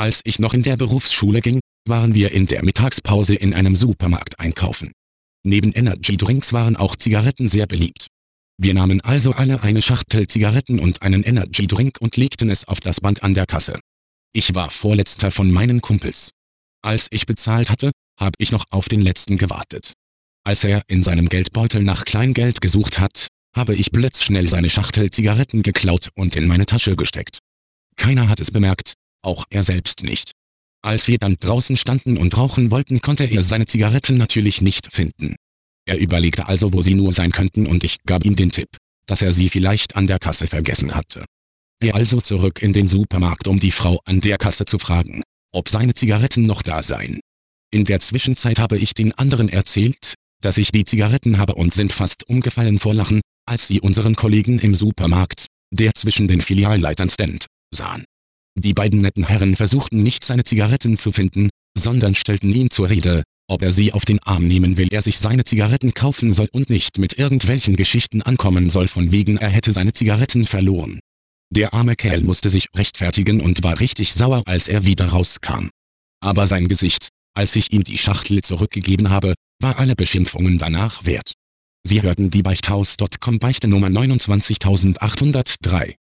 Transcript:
Als ich noch in der Berufsschule ging, waren wir in der Mittagspause in einem Supermarkt einkaufen. Neben Energy-Drinks waren auch Zigaretten sehr beliebt. Wir nahmen also alle eine Schachtel Zigaretten und einen Energy-Drink und legten es auf das Band an der Kasse. Ich war vorletzter von meinen Kumpels. Als ich bezahlt hatte, habe ich noch auf den letzten gewartet. Als er in seinem Geldbeutel nach Kleingeld gesucht hat, habe ich blitzschnell seine Schachtel Zigaretten geklaut und in meine Tasche gesteckt. Keiner hat es bemerkt, auch er selbst nicht. Als wir dann draußen standen und rauchen wollten, konnte er seine Zigaretten natürlich nicht finden. Er überlegte also, wo sie nur sein könnten, und ich gab ihm den Tipp, dass er sie vielleicht an der Kasse vergessen hatte. Er also zurück in den Supermarkt, um die Frau an der Kasse zu fragen, ob seine Zigaretten noch da seien. In der Zwischenzeit habe ich den anderen erzählt, dass ich die Zigaretten habe, und sind fast umgefallen vor Lachen, als sie unseren Kollegen im Supermarkt, der zwischen den Filialleitern stand, sahen. Die beiden netten Herren versuchten nicht, seine Zigaretten zu finden, sondern stellten ihn zur Rede, ob er sie auf den Arm nehmen will, er sich seine Zigaretten kaufen soll und nicht mit irgendwelchen Geschichten ankommen soll, von wegen er hätte seine Zigaretten verloren. Der arme Kerl musste sich rechtfertigen und war richtig sauer, als er wieder rauskam. Aber sein Gesicht, als ich ihm die Schachtel zurückgegeben habe, war alle Beschimpfungen danach wert. Sie hörten die Beichthaus.com Beichte Nummer 29803.